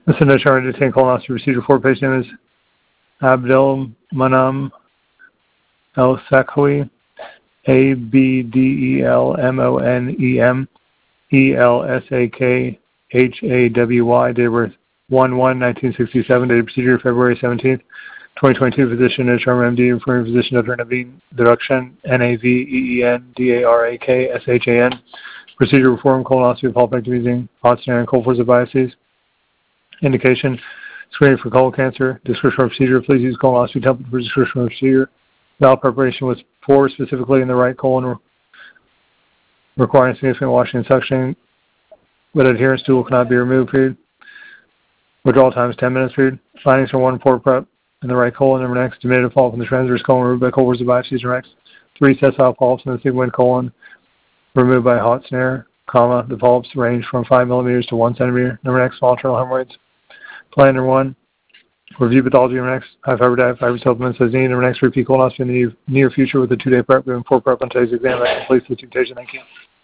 This is a determined to take colonoscopy procedure for patient name is Abdel Manam El Sakhoui, ABDELMONEM ELSAKHAWY, date of birth 1/1/1967, date of procedure February 17th, 2022. Physician determined MD, referring physician Dr. Naveen Daraksan, NAVEEN DARAKSHAN. Procedure performed colonoscopy polypectomy using hot snare and cold force of biopsies. Indication: screening for colon cancer. Description of procedure: please use colonoscopy template for description of procedure. Bowel preparation was poor, specifically in the right colon, requiring significant washing and suctioning, but adherence stool cannot be removed. Period. Withdrawal time is 10 minutes. Period. Findings from 1 poor prep in the right colon. Number next, diminutive polyp in the transverse colon removed by cold force of biopsies. Number next, 3 sessile polyps in the sigmoid colon removed by hot snare, comma, the polyps range from 5 millimeters to 1 centimeter. Number next, small internal hemorrhoids. Plan number 1, review pathology. Number next, high fiber diet, fiber supplements as needed. Number next, repeat colonoscopy in the near future with a 2-day prep. Doing 4 prep on today's exam. That completes the dictation. Thank you.